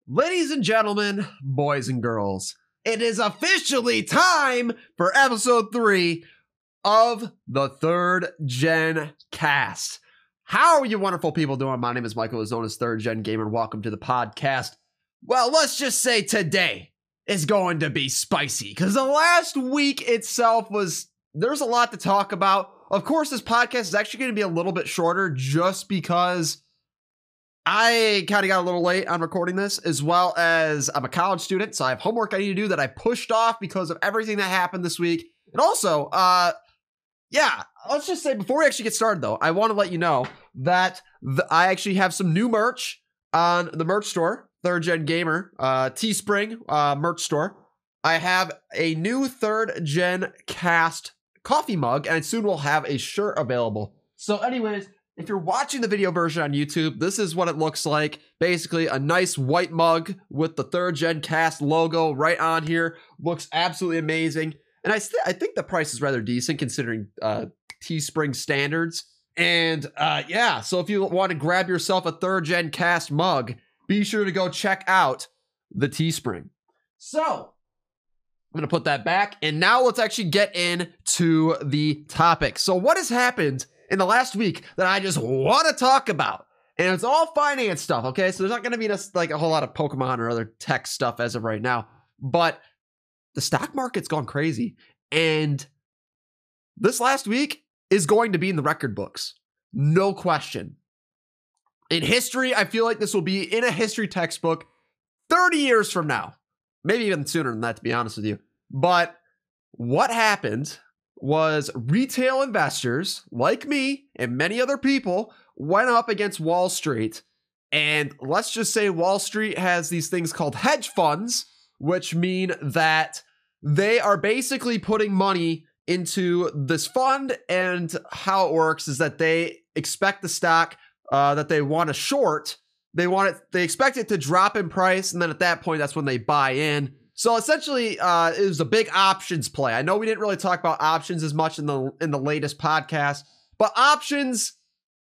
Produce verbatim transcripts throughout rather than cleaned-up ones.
Ladies and gentlemen, boys and girls, it is officially time for episode three of the Third Gen Cast. How are you wonderful people doing? My name is Michael, is known as Third Gen Gamer. Welcome to the podcast. Well, let's just say today is going to be spicy because the last week itself was, there's a lot to talk about. Of course, this podcast is actually going to be a little bit shorter just because I kind of got a little late on recording this, as well as I'm a college student, so I have homework I need to do that I pushed off because of everything that happened this week. And also, uh, yeah, let's just say before we actually get started, though, I want to let you know that the, I actually have some new merch on the merch store, Third Gen Gamer, uh, Teespring uh, merch store. I have a new Third Gen Cast coffee mug, and soon we'll have a shirt available. So anyways, if you're watching the video version on YouTube, this is what it looks like. Basically, a nice white mug with the Third Gen Cast logo right on here. Looks absolutely amazing. And I, st- I think the price is rather decent considering uh, Teespring standards. And uh, yeah, so if you want to grab yourself a Third Gen Cast mug, be sure to go check out the Teespring. So I'm going to put that back. And now let's actually get into the topic. So what has happened in the last week that I just want to talk about? And it's all finance stuff, okay? So there's not going to be just like a whole lot of Pokemon or other tech stuff as of right now. But the stock market's gone crazy. And this last week is going to be in the record books. No question. In history, I feel like this will be in a history textbook thirty years from now. Maybe even sooner than that, to be honest with you. But what happened was retail investors like me and many other people went up against Wall Street. And let's just say Wall Street has these things called hedge funds, which mean that they are basically putting money into this fund. And how it works is that they expect the stock uh, that they want to short. They want it, they expect it to drop in price. And then at that point, that's when they buy in. So essentially, uh, it was a big options play. I know we didn't really talk about options as much in the in the latest podcast, but options,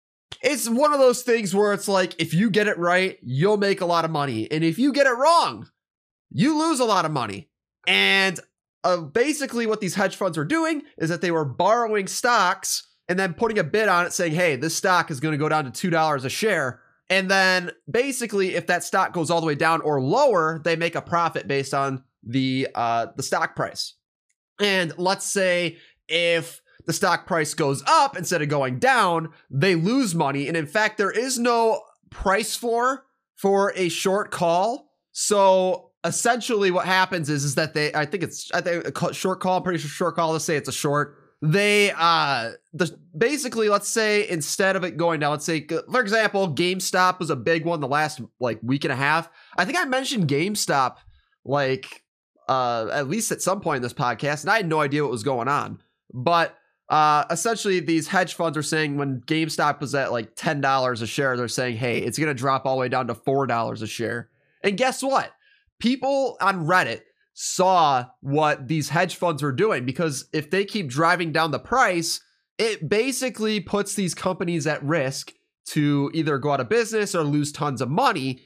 it's one of those things where it's like, if you get it right, you'll make a lot of money. And if you get it wrong, you lose a lot of money. And uh, basically what these hedge funds were doing is that they were borrowing stocks and then putting a bid on it saying, hey, this stock is going to go down to two dollars a share. And then basically, if that stock goes all the way down or lower, they make a profit based on the uh, the stock price. And let's say if the stock price goes up instead of going down, they lose money. And in fact, there is no price floor for a short call. So essentially what happens is, is that they, I think it's, I think a short call, I'm pretty sure short call, let's say it's a short. They, uh, the, basically, let's say instead of it going down, let's say, for example, GameStop was a big one the last like week and a half. I think I mentioned GameStop like, uh, at least at some point in this podcast, and I had no idea what was going on. But, uh, essentially these hedge funds are saying when GameStop was at like ten dollars a share, they're saying, hey, it's going to drop all the way down to four dollars a share. And guess what? People on Reddit saw what these hedge funds were doing, because if they keep driving down the price, it basically puts these companies at risk to either go out of business or lose tons of money.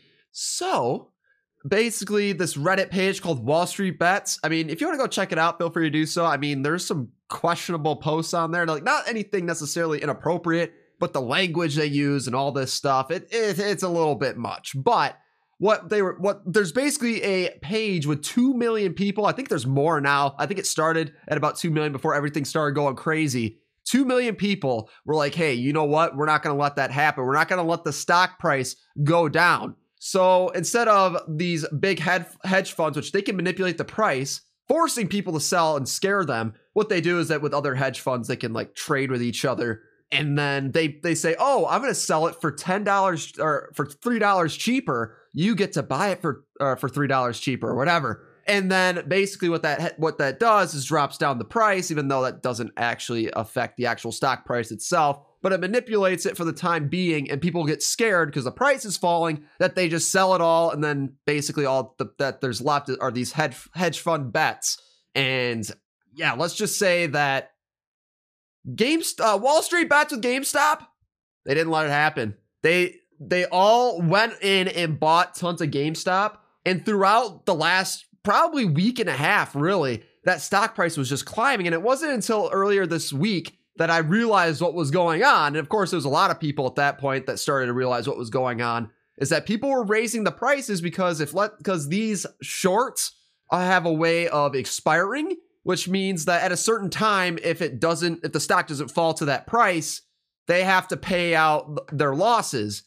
So basically this Reddit page called Wall Street Bets, I mean, if you want to go check it out, feel free to do so. I mean, there's some questionable posts on there, like not anything necessarily inappropriate, but the language they use and all this stuff, it, it it's a little bit much. But What they were, what there's basically a page with two million people. I think there's more now. I think it started at about two million before everything started going crazy. two million people were like, hey, you know what? We're not going to let that happen. We're not going to let the stock price go down. So instead of these big head, hedge funds, which they can manipulate the price, forcing people to sell and scare them, what they do is that with other hedge funds, they can like trade with each other. And then they, they say, oh, I'm going to sell it for ten dollars or for three dollars cheaper. You get to buy it for uh, for three dollars cheaper or whatever. And then basically what that what that does is drops down the price, even though that doesn't actually affect the actual stock price itself. But it manipulates it for the time being, and people get scared because the price is falling, that they just sell it all. And then basically all the, that there's left are these hedge, hedge fund bets. And yeah, let's just say that Games, uh, Wall Street Bets with GameStop, they didn't let it happen. They they all went in and bought tons of GameStop. And throughout the last probably week and a half, really, that stock price was just climbing. And it wasn't until earlier this week that I realized what was going on. And of course, there was a lot of people at that point that started to realize what was going on, is that people were raising the prices because if let because these shorts have a way of expiring, which means that at a certain time, if it doesn't, if the stock doesn't fall to that price, they have to pay out their losses.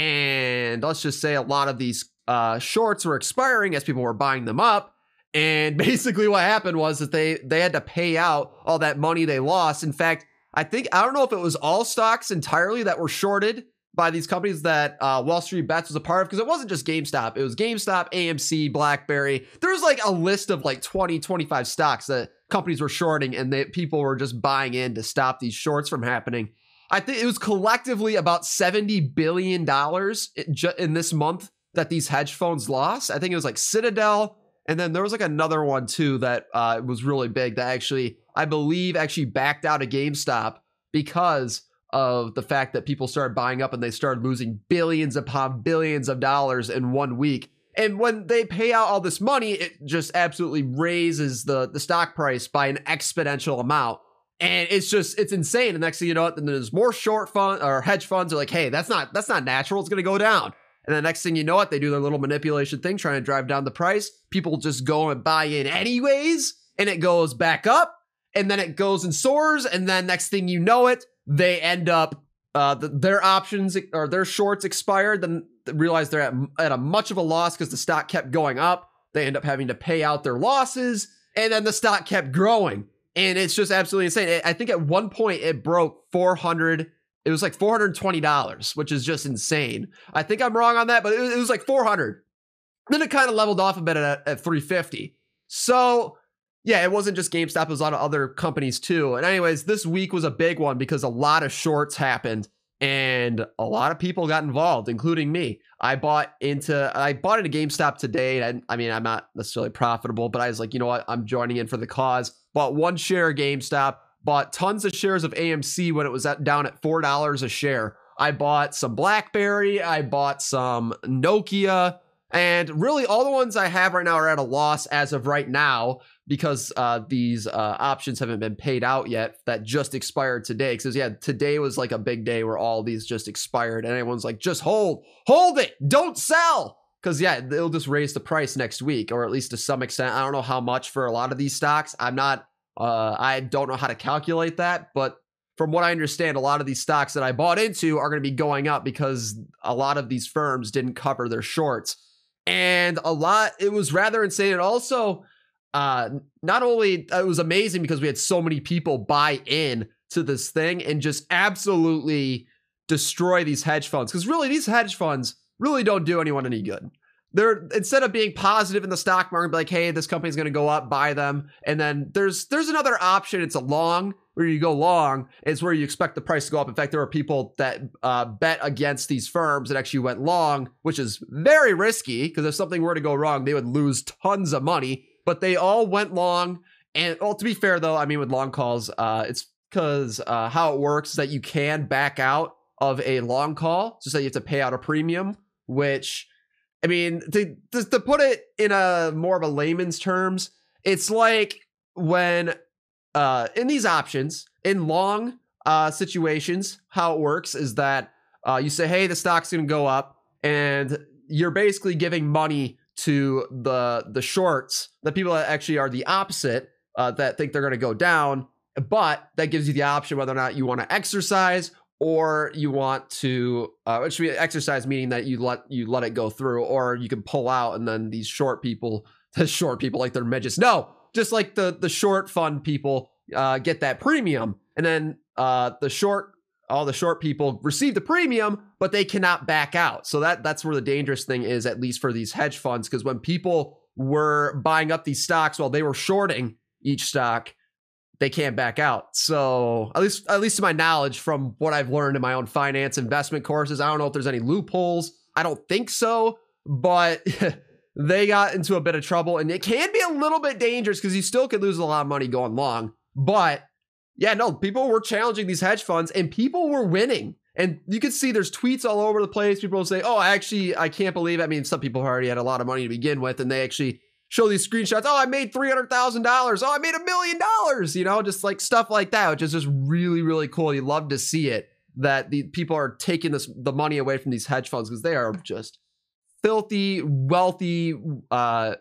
And let's just say a lot of these uh, shorts were expiring as people were buying them up. And basically what happened was that they, they had to pay out all that money they lost. In fact, I think, I don't know if it was all stocks entirely that were shorted by these companies that uh, Wall Street Bets was a part of, because it wasn't just GameStop. It was GameStop, A M C, BlackBerry. There was like a list of like twenty, twenty-five stocks that companies were shorting, and they, people were just buying in to stop these shorts from happening. I think it was collectively about seventy billion dollars in this month that these hedge funds lost. I think it was like Citadel, and then there was like another one too that uh, was really big that actually, I believe, actually backed out of GameStop because of the fact that people started buying up and they started losing billions upon billions of dollars in one week. And when they pay out all this money, it just absolutely raises the, the stock price by an exponential amount. And it's just, it's insane. And next thing you know, then there's more short fund or hedge funds are like, hey, that's not, that's not natural. It's going to go down. And the next thing you know what, they do their little manipulation thing, trying to drive down the price. People just go and buy in anyways, and it goes back up, and then it goes and soars. And then next thing you know it, they end up, uh, the, their options or their shorts expired. Then realize they're at, at a much of a loss because the stock kept going up. They end up having to pay out their losses, and then the stock kept growing. And it's just absolutely insane. I think at one point it broke four hundred. It was like four hundred twenty dollars, which is just insane. I think I'm wrong on that, but it was, it was like four hundred. Then it kind of leveled off a bit at, at three fifty. So yeah, it wasn't just GameStop. It was a lot of other companies too. And anyways, this week was a big one because a lot of shorts happened and a lot of people got involved, including me. I bought into, I bought into GameStop today. And I mean, I'm not necessarily profitable, but I was like, you know what? I'm joining in for the cause. Bought one share of GameStop, bought tons of shares of A M C when it was at, down at four dollars a share. I bought some BlackBerry. I bought some Nokia. And really all the ones I have right now are at a loss as of right now because uh, these uh, options haven't been paid out yet that just expired today. Because yeah, today was like a big day where all these just expired and everyone's like, just hold, hold it, don't sell. Because yeah, they'll just raise the price next week, or at least to some extent. I don't know how much for a lot of these stocks. I'm not, uh, I don't know how to calculate that, but from what I understand, a lot of these stocks that I bought into are going to be going up because a lot of these firms didn't cover their shorts. And a lot, it was rather insane. And also, uh, not only, it was amazing because we had so many people buy in to this thing and just absolutely destroy these hedge funds. Because really, these hedge funds really don't do anyone any good. They're, instead of being positive in the stock market, like, hey, this company's going to go up, buy them. And then there's there's another option. It's a long, where you go long. It's where you expect the price to go up. In fact, there are people that uh, bet against these firms that actually went long, which is very risky because if something were to go wrong, they would lose tons of money. But they all went long. And well, to be fair, though, I mean, with long calls, uh, it's because uh, how it works is that you can back out of a long call, just that you have to pay out a premium, which... I mean, to, to to put it in a more of a layman's terms, it's like when uh, in these options, in long uh, situations, how it works is that uh, you say, hey, the stock's going to go up, and you're basically giving money to the the shorts, the people that actually are the opposite, uh, that think they're going to go down, but that gives you the option whether or not you want to exercise or you want to, uh, which should be exercise, meaning that you let you let it go through, or you can pull out, and then these short people, the short people like they're midgets. No, just like the the short fund people uh, get that premium, and then uh, the short, all the short people receive the premium, but they cannot back out. So that that's where the dangerous thing is, at least for these hedge funds, because when people were buying up these stocks while they were shorting each stock, they can't back out. So at least, at least to my knowledge from what I've learned in my own finance investment courses, I don't know if there's any loopholes. I don't think so, but they got into a bit of trouble, and it can be a little bit dangerous because you still could lose a lot of money going long. But yeah, no, people were challenging these hedge funds and people were winning. And you can see there's tweets all over the place. People will say, oh, actually, I can't believe it. I mean, some people already had a lot of money to begin with, and they actually show these screenshots. Oh, I made three hundred thousand dollars. Oh, I made a million dollars, you know, just like stuff like that, which is just really, really cool. You love to see it, that the people are taking this the money away from these hedge funds because they are just filthy, wealthy, uh,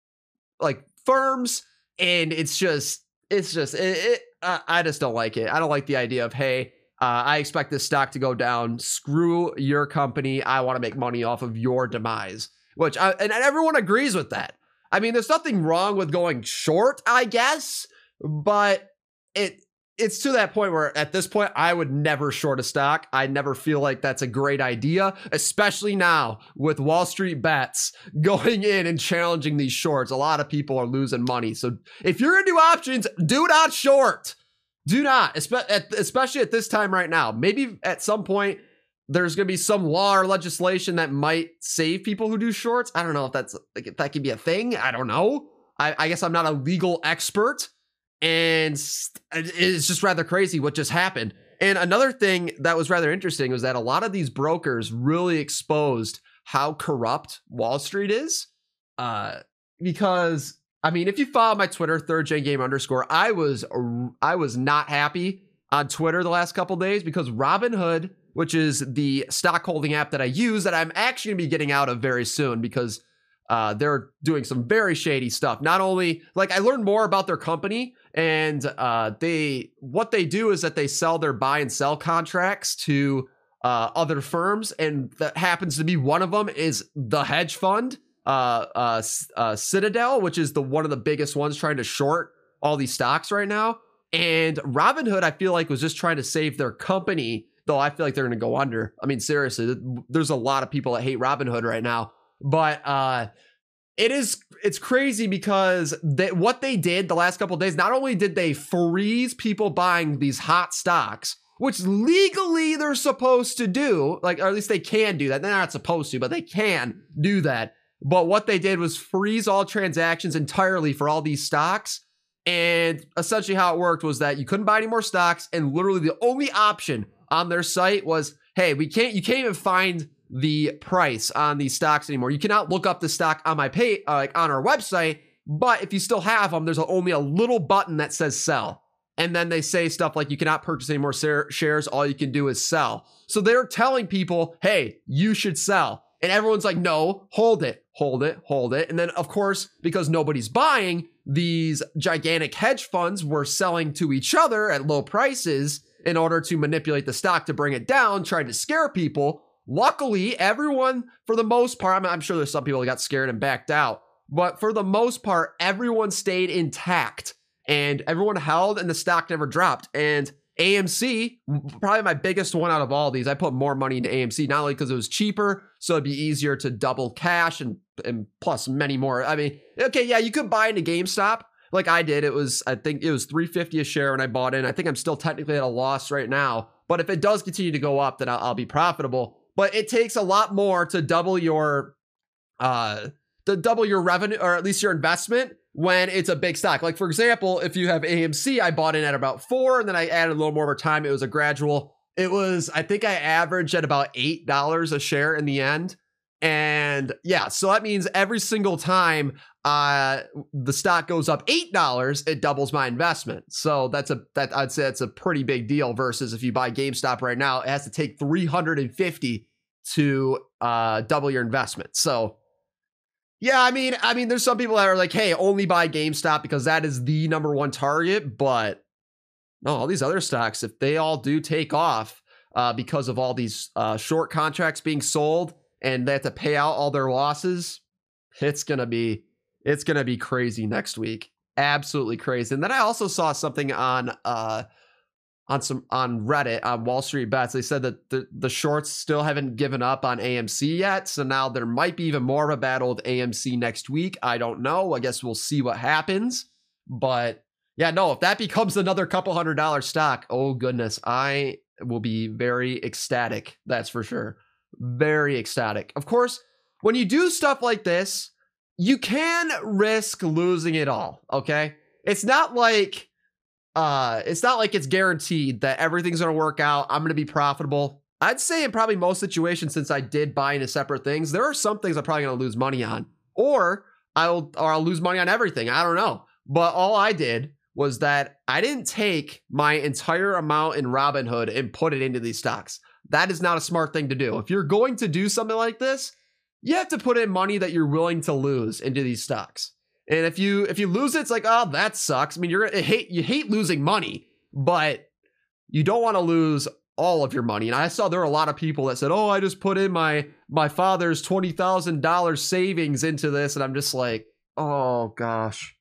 like firms. And it's just, it's just, it, it, uh, I just don't like it. I don't like the idea of, hey, uh, I expect this stock to go down. Screw your company. I want to make money off of your demise, which I, and everyone agrees with that. I mean, there's nothing wrong with going short, I guess, but it it's to that point where at this point, I would never short a stock. I never feel like that's a great idea, especially now with Wall Street Bets going in and challenging these shorts. A lot of people are losing money. So if you're going to do options, do not short. Do not, especially at this time right now. Maybe at some point, there's going to be some law or legislation that might save people who do shorts. I don't know if that's like if that could be a thing. I don't know. I, I guess I'm not a legal expert, and it's just rather crazy what just happened. And another thing that was rather interesting was that a lot of these brokers really exposed how corrupt Wall Street is. Uh, because I mean, if you follow my Twitter, third gen game underscore, I was I was not happy on Twitter the last couple days because Robinhood, which is the stock holding app that I use that I'm actually going to be getting out of very soon because uh, they're doing some very shady stuff. Not only, like, I learned more about their company, and uh, they what they do is that they sell their buy and sell contracts to uh, other firms, and that happens to be one of them is the hedge fund, uh, uh, uh, Citadel, which is the one of the biggest ones trying to short all these stocks right now. And Robinhood, I feel like, was just trying to save their company, though I feel like they're going to go under. I mean, seriously, there's a lot of people that hate Robinhood right now. But uh, it is, it's crazy because they, what they did the last couple of days, not only did they freeze people buying these hot stocks, which legally they're supposed to do, like, or at least they can do that. They're not supposed to, but they can do that. But what they did was freeze all transactions entirely for all these stocks. And essentially how it worked was that you couldn't buy any more stocks, and literally the only option on their site was, hey, we can't, you can't even find the price on these stocks anymore. You cannot look up the stock on my pay, uh, like on our website, but if you still have them, there's only a little button that says sell. And then they say stuff like you cannot purchase any more shares. All you can do is sell. So they're telling people, hey, you should sell. And everyone's like, no, hold it, hold it, hold it. And then, of course, because nobody's buying, these gigantic hedge funds were selling to each other at low prices in order to manipulate the stock to bring it down, trying to scare people. Luckily, everyone, for the most part, I mean, I'm sure there's some people that got scared and backed out, but for the most part, everyone stayed intact and everyone held and the stock never dropped. And A M C, probably my biggest one out of all these. I put more money into A M C, not only because it was cheaper, so it'd be easier to double cash and, and plus many more. I mean, okay, yeah, you could buy into GameStop like I did. It was, I think it was three fifty a share when I bought in. I think I'm still technically at a loss right now, but if it does continue to go up, then I'll, I'll be profitable. But it takes a lot more to double your, uh, to double your revenue, or at least your investment, when it's a big stock. Like, for example, if you have A M C, I bought in at about four, and then I added a little more over time. It was a gradual. It was, I think I averaged at about eight dollars a share in the end. And yeah, so that means every single time uh, the stock goes up eight dollars, it doubles my investment. So that's a, that I'd say that's a pretty big deal versus if you buy GameStop right now, it has to take three hundred fifty to uh, double your investment. So yeah, I mean, I mean, there's some people that are like, hey, only buy GameStop because that is the number one target. But no, all these other stocks, if they all do take off uh, because of all these uh, short contracts being sold and they have to pay out all their losses, it's going to be, it's going to be crazy next week. Absolutely crazy. And then I also saw something on, uh, on some, on Reddit, on Wall Street Bets. They said that the, the shorts still haven't given up on A M C yet. So now there might be even more of a battle with A M C next week. I don't know. I guess we'll see what happens. But yeah, no, if that becomes another couple hundred dollar stock, oh goodness, I will be very ecstatic. That's for sure. Very ecstatic. Of course, when you do stuff like this, you can risk losing it all. Okay. It's not like, uh, it's not like it's guaranteed that everything's going to work out. I'm going to be profitable. I'd say in probably most situations, since I did buy into separate things, there are some things I'm probably going to lose money on, or I'll or I'll lose money on everything. I don't know. But all I did was that I didn't take my entire amount in Robinhood and put it into these stocks. That is not a smart thing to do. If you're going to do something like this, you have to put in money that you're willing to lose into these stocks. And if you if you lose it, it's like, oh, that sucks. I mean, you're gonna hate you hate losing money, but you don't want to lose all of your money. And I saw there were a lot of people that said, oh, I just put in my my father's twenty thousand dollars savings into this. And I'm just like, oh gosh.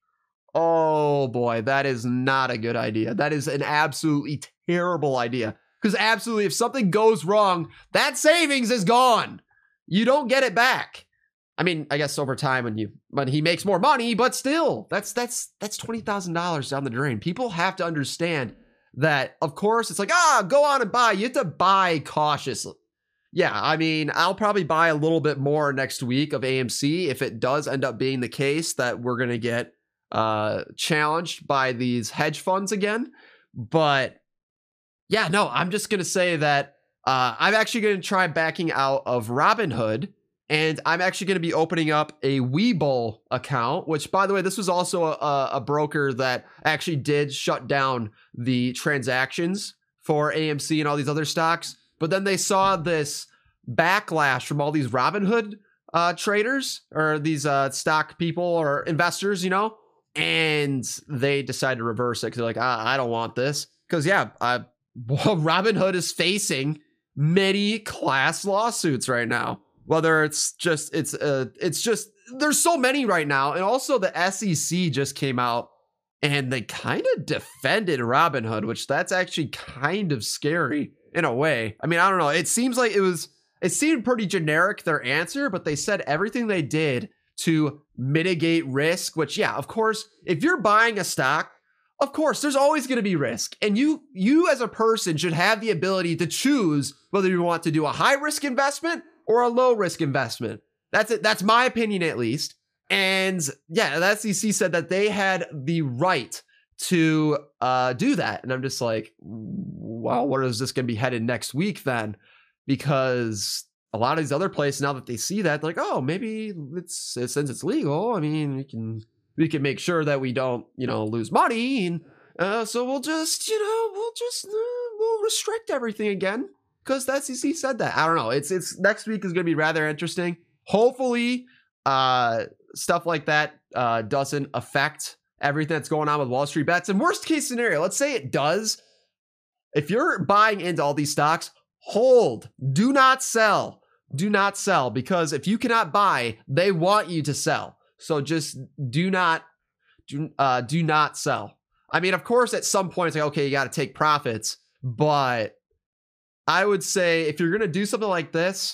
Oh boy, that is not a good idea. That is an absolutely terrible idea. Because absolutely, if something goes wrong, that savings is gone. You don't get it back. I mean, I guess over time when you when he makes more money, but still, that's that's that's twenty thousand dollars down the drain. People have to understand that, of course, it's like, ah, go on and buy. You have to buy cautiously. Yeah, I mean, I'll probably buy a little bit more next week of A M C if it does end up being the case that we're going to get uh, challenged by these hedge funds again. But yeah, no, I'm just going to say that uh, I'm actually going to try backing out of Robinhood. And I'm actually going to be opening up a Webull account, which, by the way, this was also a, a broker that actually did shut down the transactions for A M C and all these other stocks. But then they saw this backlash from all these Robinhood uh, traders or these uh, stock people or investors, you know, and they decided to reverse it because they're like, ah, I don't want this. Because, yeah, uh, Robinhood is facing many class lawsuits right now. Whether it's just, it's, uh, it's just, there's so many right now. And also the S E C just came out and they kind of defended Robinhood, which that's actually kind of scary in a way. I mean, I don't know. It seems like it was, it seemed pretty generic, their answer, but they said everything they did to mitigate risk, which, yeah, of course, if you're buying a stock, of course, there's always going to be risk. And you, you as a person should have the ability to choose whether you want to do a high risk investment or a low risk investment. That's it. That's my opinion, at least. And yeah, the S E C said that they had the right to uh, do that. And I'm just like, wow, where is this going to be headed next week then? Because a lot of these other places, now that they see that, they're like, oh, maybe it's, since it's legal, I mean, we can we can make sure that we don't, you know, lose money. And uh, so we'll just, you know, we'll just, uh, we'll restrict everything again. Because the S E C said that. I don't know. It's it's next week is going to be rather interesting. Hopefully, uh, stuff like that uh, doesn't affect everything that's going on with Wall Street Bets. And worst case scenario, let's say it does. If you're buying into all these stocks, hold. Do not sell. Do not sell. Because if you cannot buy, they want you to sell. So just do not do, uh, do not sell. I mean, of course, at some point, it's like, okay, you got to take profits. But I would say if you're going to do something like this,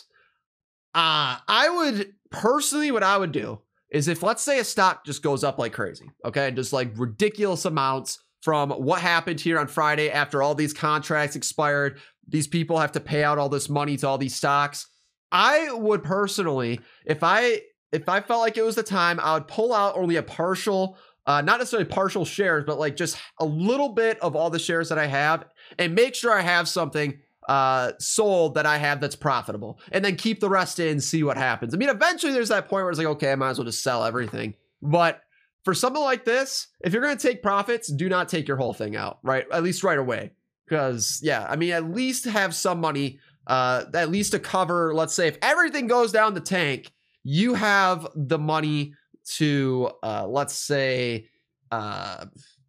uh, I would personally, what I would do is if, let's say a stock just goes up like crazy, okay, just like ridiculous amounts from what happened here on Friday after all these contracts expired, these people have to pay out all this money to all these stocks. I would personally, if I, if I felt like it was the time, I would pull out only a partial, uh, not necessarily partial shares, but like just a little bit of all the shares that I have and make sure I have something uh sold that I have that's profitable, and then keep the rest in, see what happens. I mean, eventually there's that point where it's like, okay, I might as well just sell everything. But for something like this, if you're going to take profits, do not take your whole thing out, right? At least right away. Because yeah, I mean, at least have some money, uh at least to cover, let's say if everything goes down the tank, you have the money to uh let's say uh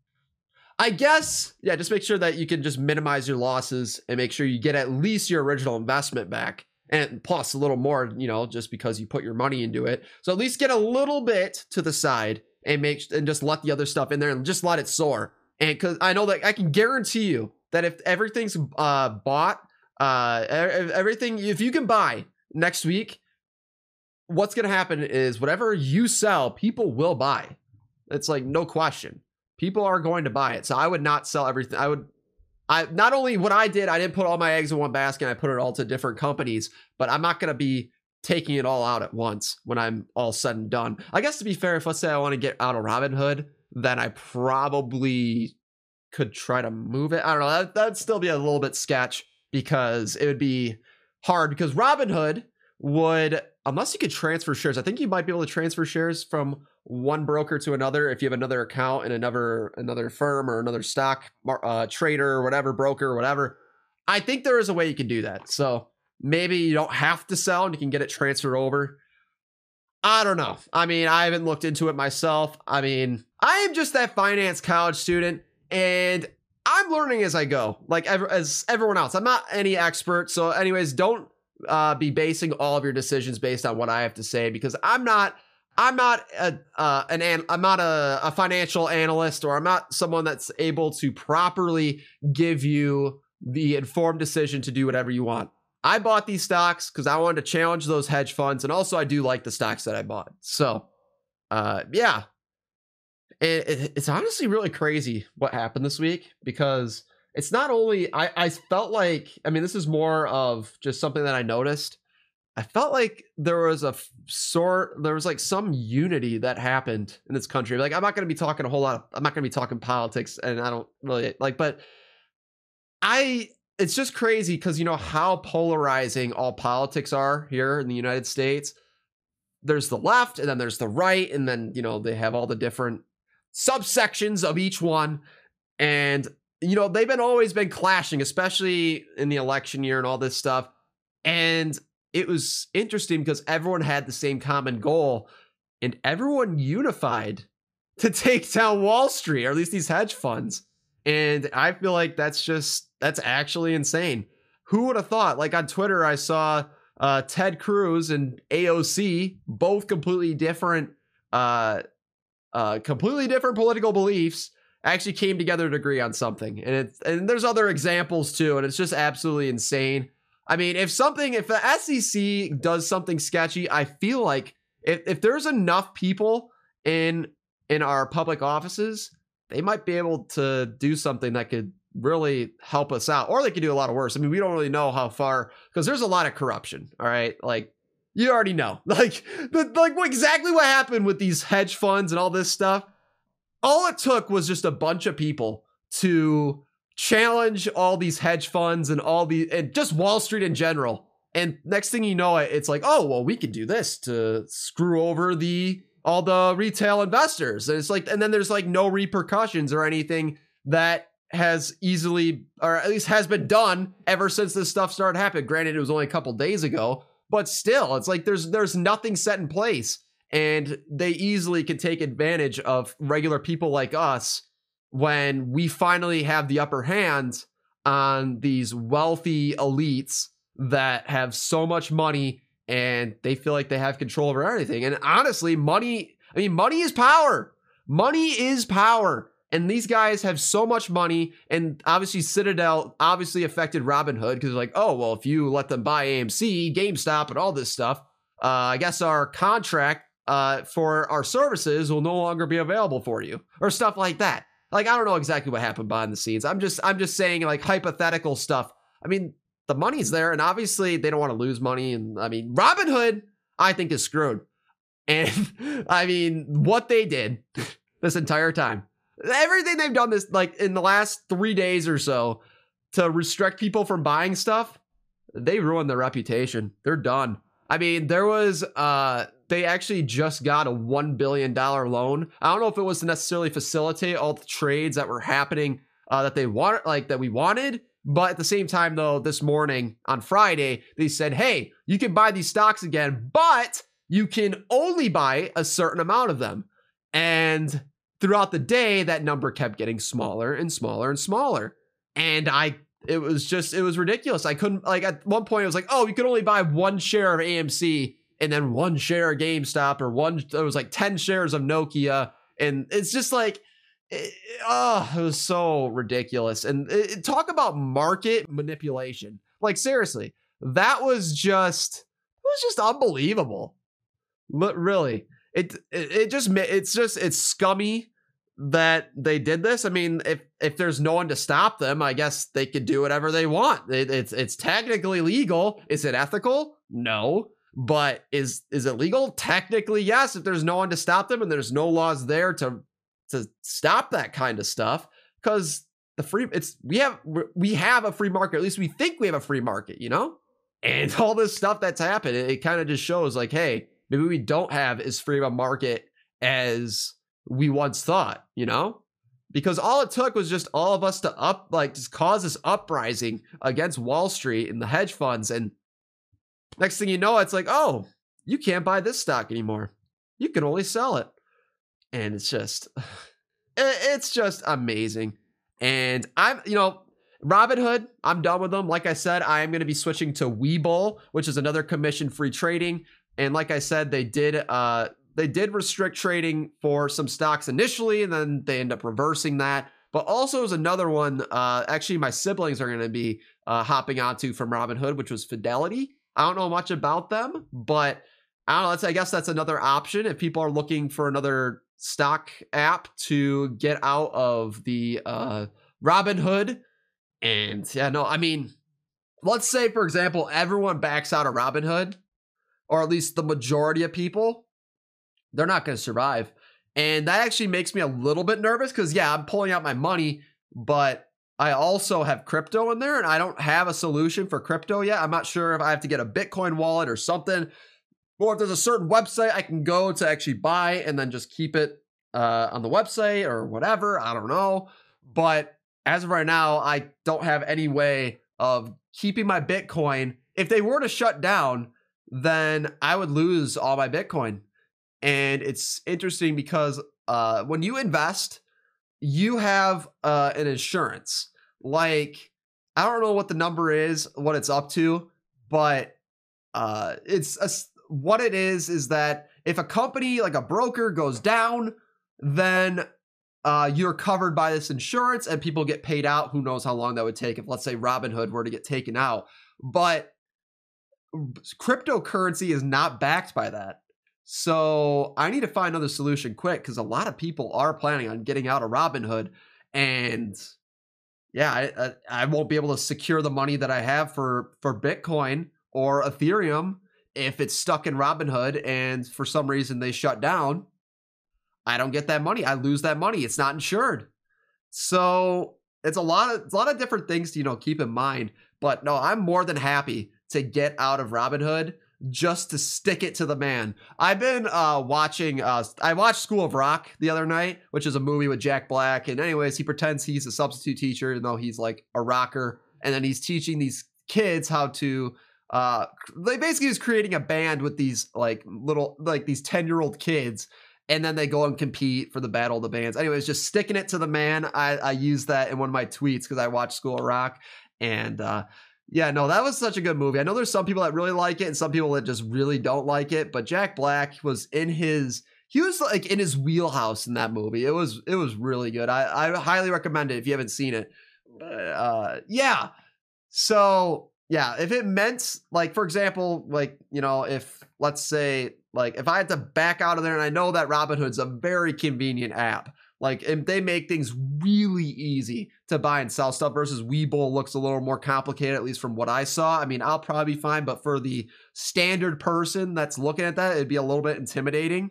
I guess, yeah, just make sure that you can just minimize your losses and make sure you get at least your original investment back, and plus a little more, you know, just because you put your money into it. So at least get a little bit to the side and make and just let the other stuff in there and just let it soar. And because I know that I can guarantee you that if everything's uh, bought, uh, everything, if you can buy next week, what's going to happen is whatever you sell, people will buy. It's like no question. People are going to buy it. So I would not sell everything. I would, I not only what I did, I didn't put all my eggs in one basket. I put it all to different companies, but I'm not going to be taking it all out at once when I'm all said and done. I guess to be fair, if let's say I want to get out of Robinhood, then I probably could try to move it. I don't know. That, that'd still be a little bit sketch. because it would be hard because Robinhood would, unless you could transfer shares, I think you might be able to transfer shares from one broker to another if you have another account in another another firm or another stock uh, trader or whatever, broker or whatever. I think there is a way you can do that. So maybe you don't have to sell and you can get it transferred over. I don't know. I mean, I haven't looked into it myself. I mean, I am just that finance college student and I'm learning as I go, like ev- as everyone else. I'm not any expert. So anyways, don't uh, be basing all of your decisions based on what I have to say, because I'm not I'm not a, uh, an, an I'm not a, a financial analyst, or I'm not someone that's able to properly give you the informed decision to do whatever you want. I bought these stocks because I wanted to challenge those hedge funds, and also I do like the stocks that I bought. So, uh, yeah, it, it, it's honestly really crazy what happened this week, because it's not only I, I felt like, I mean, this is more of just something that I noticed. I felt like there was a f- sort, there was like some unity that happened in this country. Like, I'm not going to be talking a whole lot of, I'm not going to be talking politics, and I don't really like, but I, it's just crazy because, you know, how polarizing all politics are here in the United States. There's the left, and then there's the right, and then, you know, they have all the different subsections of each one. And, you know, they've been always been clashing, especially in the election year and all this stuff. And it was interesting because everyone had the same common goal, and everyone unified to take down Wall Street, or at least these hedge funds. And I feel like that's just, that's actually insane. Who would have thought? Like on Twitter, I saw uh, Ted Cruz and A O C, both completely different, uh, uh, completely different political beliefs, actually came together to agree on something. And it's, and there's other examples too, and it's just absolutely insane. I mean, if something, if the S E C does something sketchy, I feel like if, if there's enough people in in our public offices, they might be able to do something that could really help us out, or they could do a lot of worse. I mean, we don't really know how far, because there's a lot of corruption. All right, like you already know, like the, like what, exactly what happened with these hedge funds and all this stuff. All it took was just a bunch of people to challenge all these hedge funds and all the, and just Wall Street in general. And next thing you know, it's like, oh, well, we could do this to screw over the, all the retail investors. And it's like, and then there's like no repercussions or anything that has easily, or at least has been done ever since this stuff started happening. Granted, it was only a couple days ago, but still, it's like, there's, there's nothing set in place, and they easily can take advantage of regular people like us when we finally have the upper hand on these wealthy elites that have so much money and they feel like they have control over everything. And honestly, money, I mean, money is power. Money is power. And these guys have so much money. And obviously Citadel obviously affected Robinhood, because they're like, oh, well, if you let them buy A M C, GameStop, and all this stuff, uh, I guess our contract uh, for our services will no longer be available for you, or stuff like that. Like, I don't know exactly what happened behind the scenes. I'm just, I'm just saying, like, hypothetical stuff. I mean, the money's there, and obviously they don't want to lose money. And I mean, Robinhood, I think, is screwed. And I mean, what they did this entire time, everything they've done this, like in the last three days or so, to restrict people from buying stuff, they ruined their reputation. They're done. I mean, there was, uh, they actually just got a one billion dollars loan. I don't know if it was to necessarily facilitate all the trades that were happening, uh, that they wanted, like that we wanted. But at the same time, though, this morning on Friday, they said, hey, you can buy these stocks again, but you can only buy a certain amount of them. And throughout the day, that number kept getting smaller and smaller and smaller. And I, it was just, it was ridiculous. I couldn't, like, at one point, it was like, oh, you could only buy one share of A M C and then one share of GameStop, or one, there was like ten shares of Nokia. And it's just like, it, oh, it was so ridiculous. And it, talk about market manipulation. Like, seriously, that was just, it was just unbelievable. But really, it, it, it just, it's just, it's scummy that they did this. I mean, if, if there's no one to stop them, I guess they could do whatever they want. It, it's, it's technically legal. Is it ethical? No. But is, is it legal? Technically, yes. If there's no one to stop them and there's no laws there to, to stop that kind of stuff, because the free, it's, we have, we have a free market. At least we think we have a free market, you know? And all this stuff that's happened, it, it kind of just shows like, hey, maybe we don't have as free of a market as we once thought, you know? Because all it took was just all of us to up, like, just cause this uprising against Wall Street and the hedge funds. And next thing you know, it's like, oh, you can't buy this stock anymore. You can only sell it. And it's just, it's just amazing. And I'm, you know, Robinhood, I'm done with them. Like I said, I am going to be switching to Webull, which is another commission-free trading. And like I said, they did, uh, they did restrict trading for some stocks initially, and then they end up reversing that. But also is another one, uh, actually my siblings are going to be uh, hopping onto from Robinhood, which was Fidelity. I don't know much about them, but I don't know. That's, I guess that's another option if people are looking for another stock app to get out of the uh, Robinhood. And yeah, no, I mean, let's say, for example, everyone backs out of Robinhood, or at least the majority of people. They're not going to survive. And that actually makes me a little bit nervous because, yeah, I'm pulling out my money, but I also have crypto in there and I don't have a solution for crypto yet. I'm not sure if I have to get a Bitcoin wallet or something, or if there's a certain website I can go to actually buy and then just keep it uh, on the website or whatever. I don't know. But as of right now, I don't have any way of keeping my Bitcoin. If they were to shut down, then I would lose all my Bitcoin. And it's interesting because uh, when you invest, you have uh, an insurance. Like, I don't know what the number is, what it's up to, but uh, it's a, what it is, is that if a company like a broker goes down, then uh, you're covered by this insurance and people get paid out. Who knows how long that would take if, let's say, Robinhood were to get taken out. But cryptocurrency is not backed by that. So I need to find another solution quick because a lot of people are planning on getting out of Robinhood. And yeah, I, I, I won't be able to secure the money that I have for, for Bitcoin or Ethereum if it's stuck in Robinhood and for some reason they shut down. I don't get that money. I lose that money. It's not insured. So it's a lot of, it's a lot of different things to, you know, keep in mind. But no, I'm more than happy to get out of Robinhood just to stick it to the man. I've been uh, watching, uh, I watched School of Rock the other night, which is a movie with Jack Black. And anyways, he pretends he's a substitute teacher, even though he's like a rocker. And then he's teaching these kids how to, uh, they basically is creating a band with these like little, like these ten year old kids. And then they go and compete for the Battle of the Bands. Anyways, just sticking it to the man. I, I used that in one of my tweets because I watched School of Rock. And, uh, yeah, no, that was such a good movie. I know there's some people that really like it and some people that just really don't like it, but Jack Black was in his, he was like in his wheelhouse in that movie. It was, it was really good. I, I highly recommend it if you haven't seen it. But, uh, yeah. So yeah, if it meant like, for example, like, you know, if let's say like if I had to back out of there, and I know that Robinhood's a very convenient app. Like, and they make things really easy to buy and sell stuff versus Webull looks a little more complicated, at least from what I saw. I mean, I'll probably be fine, but for the standard person that's looking at that, it'd be a little bit intimidating.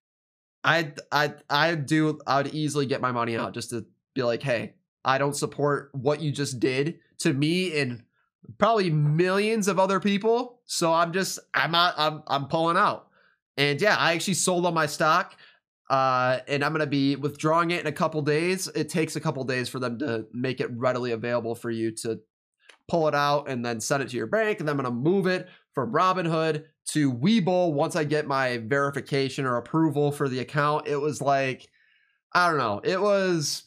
I, I, I do, I would easily get my money out just to be like, hey, I don't support what you just did to me and probably millions of other people. So I'm just, I'm not, I'm, I'm pulling out. And yeah, I actually sold on my stock. Uh, and I'm going to be withdrawing it in a couple days. It takes a couple days for them to make it readily available for you to pull it out and then send it to your bank. And then I'm going to move it from Robinhood to Webull once I get my verification or approval for the account. It was like, I don't know. It was,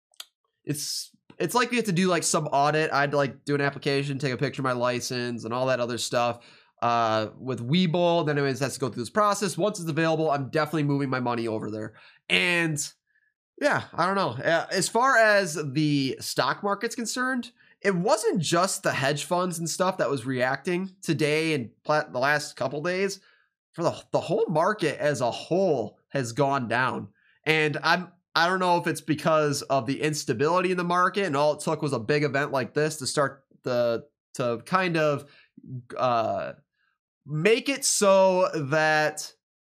it's, it's like we have to do like some audit. I had to like do an application, take a picture of my license and all that other stuff. Uh, with Webull, then it has to go through this process. Once it's available, I'm definitely moving my money over there. And yeah, I don't know. Uh, as far as the stock market's concerned, it wasn't just the hedge funds and stuff that was reacting today and pla- the last couple days. For the the whole market as a whole has gone down. And I'm I don't know if it's because of the instability in the market and all it took was a big event like this to start the to kind of uh make it so that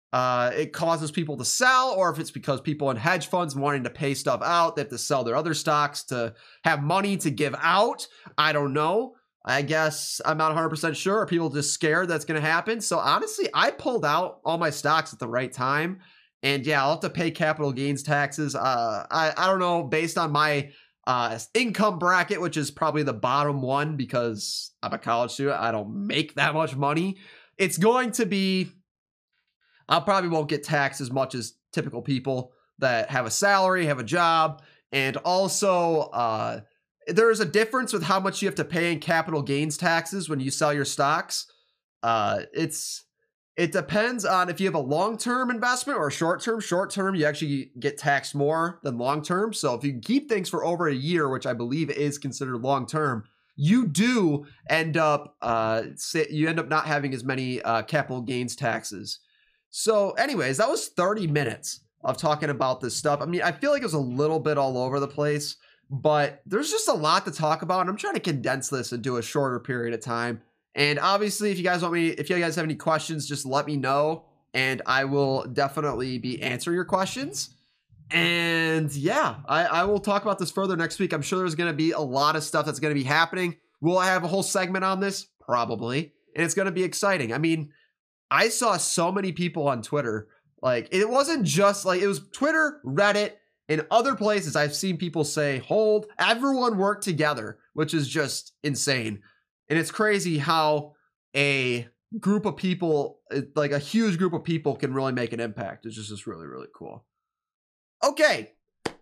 uh, it causes people to sell, or if it's because people in hedge funds wanting to pay stuff out, they have to sell their other stocks to have money to give out. I don't know. I guess I'm not one hundred percent sure. Are people just scared that's going to happen? So honestly, I pulled out all my stocks at the right time. And yeah, I'll have to pay capital gains taxes. Uh, I, I don't know, based on my uh, income bracket, which is probably the bottom one because I'm a college student. I don't make that much money. It's going to be, I probably won't get taxed as much as typical people that have a salary, have a job. And also, uh, there's a difference with how much you have to pay in capital gains taxes when you sell your stocks. Uh, it's it depends on if you have a long-term investment or a short-term. Short-term, you actually get taxed more than long-term. So if you keep things for over a year, which I believe is considered long-term, you do end up uh, you end up not having as many uh, capital gains taxes. So, anyways, that was thirty minutes of talking about this stuff. I mean, I feel like it was a little bit all over the place. But there's just a lot to talk about, and I'm trying to condense this into a shorter period of time. And obviously, if you guys want me, if you guys have any questions, just let me know, and I will definitely be answering your questions. And yeah, I, I will talk about this further next week. I'm sure there's going to be a lot of stuff that's going to be happening. Will I have a whole segment on this? Probably. And it's going to be exciting. I mean, I saw so many people on Twitter. Like, it wasn't just like, it was Twitter, Reddit, in other places, I've seen people say, hold, everyone work together, which is just insane. And it's crazy how a group of people, like a huge group of people, can really make an impact. It's just, just really, really cool. Okay.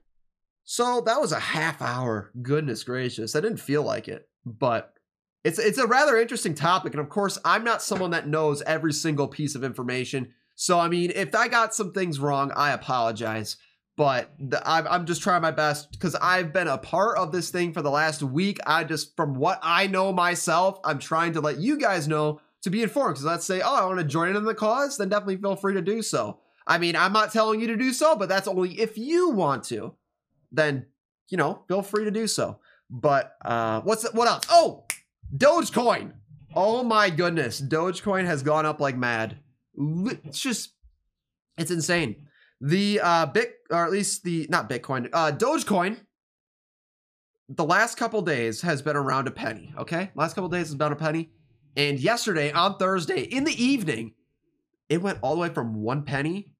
So that was a half hour. Goodness gracious. I didn't feel like it, but it's, it's a rather interesting topic. And of course, I'm not someone that knows every single piece of information. So, I mean, if I got some things wrong, I apologize. But the, I'm, I'm just trying my best because I've been a part of this thing for the last week. I just, from what I know myself, I'm trying to let you guys know to be informed. Because let's say, oh, I want to join in the cause, then definitely feel free to do so. I mean, I'm not telling you to do so, but that's only if you want to. Then, you know, feel free to do so. But uh, what's what else? Oh, Dogecoin. Oh my goodness, Dogecoin has gone up like mad. It's just, it's insane. The uh bit or at least the not Bitcoin, uh Dogecoin, the last couple days has been around a penny. Okay, last couple days has been a penny, and yesterday on Thursday in the evening, it went all the way from one penny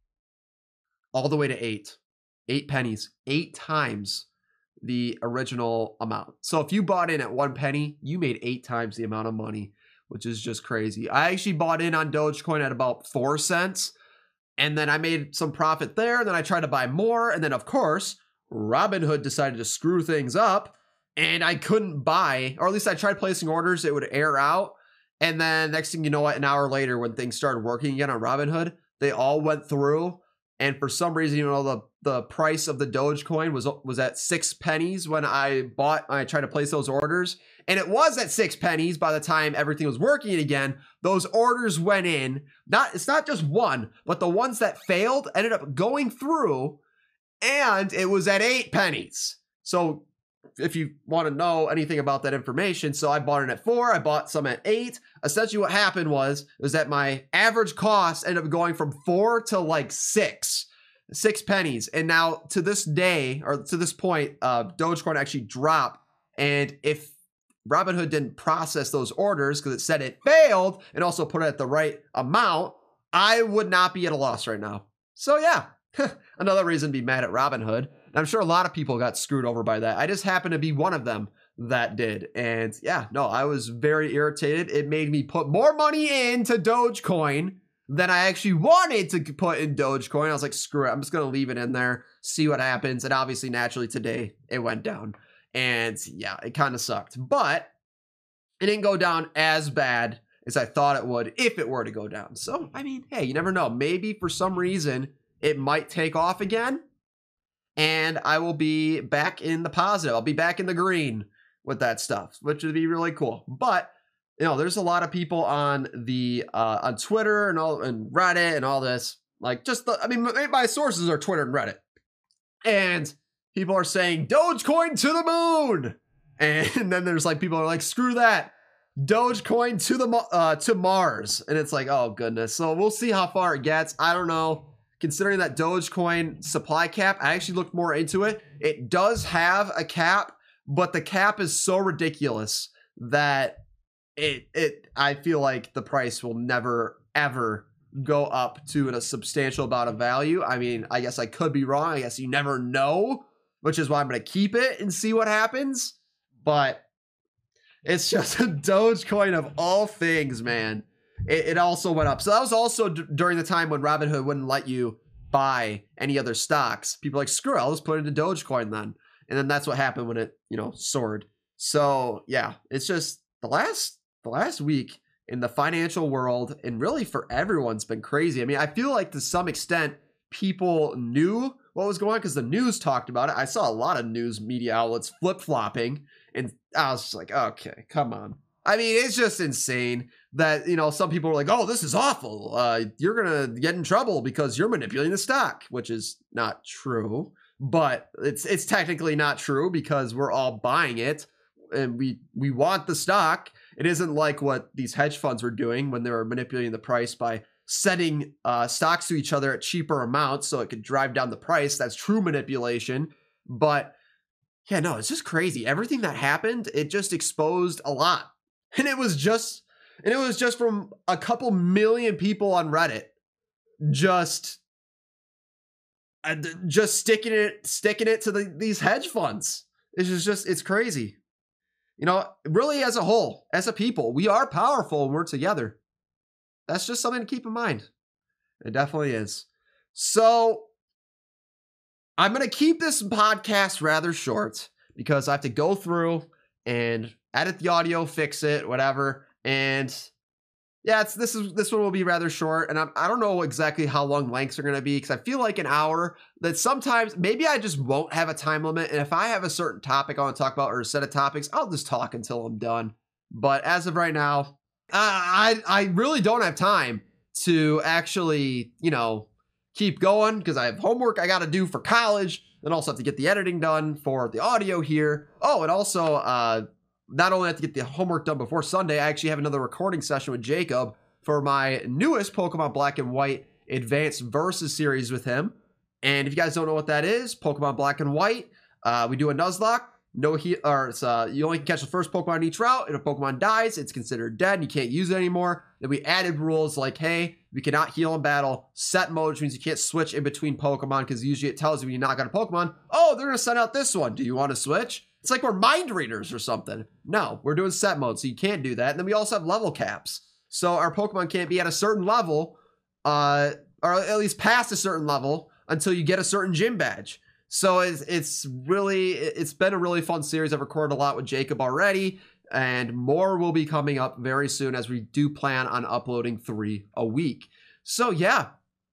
all the way to eight, eight pennies, eight times the original amount. So if you bought in at one penny, you made eight times the amount of money, which is just crazy. I actually bought in on Dogecoin at about four cents. And then I made some profit there. And then I tried to buy more. And then, of course, Robinhood decided to screw things up. And I couldn't buy, or at least I tried placing orders. It would air out. And then next thing you know, what, an hour later, when things started working again on Robinhood, they all went through. And for some reason, you know, the, the price of the Dogecoin was, was at six pennies when I bought, I tried to place those orders. And it was at six pennies by the time everything was working again. Those orders went in. Not it's not just one, but the ones that failed ended up going through, and it was at eight pennies. So if you want to know anything about that information, so I bought it at four, I bought some at eight. Essentially what happened was, was that my average cost ended up going from four to like six. Six pennies. And now to this day, or to this point, uh, Dogecoin actually dropped. And if Robinhood didn't process those orders because it said it failed and also put it at the right amount, I would not be at a loss right now. So yeah, another reason to be mad at Robinhood. And I'm sure a lot of people got screwed over by that. I just happened to be one of them that did. And yeah, no, I was very irritated. It made me put more money into Dogecoin than I actually wanted to put in Dogecoin. I was like, screw it. I'm just going to leave it in there, see what happens. And obviously, naturally, today it went down. And yeah, it kind of sucked, but it didn't go down as bad as I thought it would if it were to go down. So, I mean, hey, you never know. Maybe for some reason it might take off again and I will be back in the positive. I'll be back in the green with that stuff, which would be really cool. But, you know, there's a lot of people on the, uh, on Twitter and all and Reddit and all this, like just the, I mean, my sources are Twitter and Reddit, and people are saying Dogecoin to the moon. And then there's like people are like, screw that. Dogecoin to the uh, to Mars, and it's like, oh goodness. So we'll see how far it gets. I don't know. Considering that Dogecoin supply cap, I actually looked more into it. It does have a cap, but the cap is so ridiculous that it it I feel like the price will never ever go up to a substantial amount of value. I mean, I guess I could be wrong. I guess you never know, which is why I'm going to keep it and see what happens. But it's just a Dogecoin of all things, man. It, it also went up. So that was also d- during the time when Robinhood wouldn't let you buy any other stocks. People are like, screw it, I'll just put it into Dogecoin then. And then that's what happened when it, you know, soared. So yeah, it's just the last the last week in the financial world, and really for everyone's been crazy. I mean, I feel like to some extent people knew what was going on because the news talked about it. I saw a lot of news media outlets flip-flopping, and I was just like, okay, come on. I mean, it's just insane that, you know, some people are like, oh, this is awful. Uh, you're going to get in trouble because you're manipulating the stock, which is not true. But it's it's technically not true because we're all buying it and we we want the stock. It isn't like what these hedge funds were doing when they were manipulating the price by setting uh, stocks to each other at cheaper amounts so it could drive down the price. That's true manipulation. But yeah, no, it's just crazy. Everything that happened, it just exposed a lot. And it was just and it was just from a couple million people on Reddit just just sticking it sticking it to the, these hedge funds. It's just, just it's crazy. You know, really as a whole, as a people, we are powerful when we're together. That's just something to keep in mind. It definitely is. So I'm going to keep this podcast rather short because I have to go through and edit the audio, fix it, whatever. And yeah, it's this is this one will be rather short, and I'm, I don't know exactly how long lengths are going to be because I feel like an hour. That sometimes maybe I just won't have a time limit, and if I have a certain topic I want to talk about or a set of topics, I'll just talk until I'm done. But as of right now, uh, I I really don't have time to actually, you know, keep going because I have homework I got to do for college, and also have to get the editing done for the audio here. Oh, and also uh. Not only have to get the homework done before Sunday, I actually have another recording session with Jacob for my newest Pokemon Black and White Advanced Versus series with him. And if you guys don't know what that is, Pokemon Black and White, uh, we do a Nuzlocke. No heal, or it's, uh, you only can catch the first Pokemon in each route. If a Pokemon dies, it's considered dead and you can't use it anymore. Then we added rules like, hey, we cannot heal in battle. Set mode, which means you can't switch in between Pokemon because usually it tells you when you knock out a Pokemon, oh, they're going to send out this one. Do you want to switch? It's like we're mind readers or something. No, we're doing set mode, so you can't do that. And then we also have level caps. So our Pokemon can't be at a certain level, uh, or at least past a certain level until you get a certain gym badge. So it's, it's really, it's been a really fun series. I've recorded a lot with Jacob already, and more will be coming up very soon as we do plan on uploading three a week. So yeah.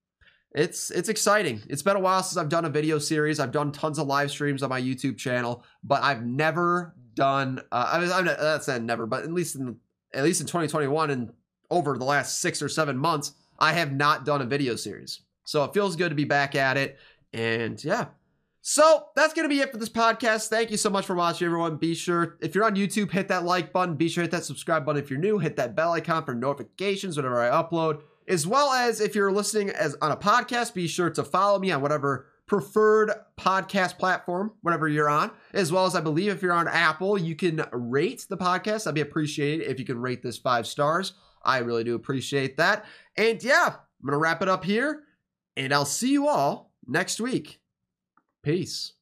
It's it's exciting. It's been a while since I've done a video series. I've done tons of live streams on my YouTube channel, but I've never done. Uh, I mean, I'm not, that's not never, but at least in at least in twenty twenty-one and over the last six or seven months, I have not done a video series. So it feels good to be back at it. And yeah, so that's gonna be it for this podcast. Thank you so much for watching, everyone. Be sure if you're on YouTube, hit that like button. Be sure to hit that subscribe button if you're new. Hit that bell icon for notifications whenever I upload. As well as if you're listening as on a podcast, be sure to follow me on whatever preferred podcast platform, whatever you're on. As well as I believe if you're on Apple, you can rate the podcast. I'd be appreciated if you can rate this five stars. I really do appreciate that. And yeah, I'm going to wrap it up here, and I'll see you all next week. Peace.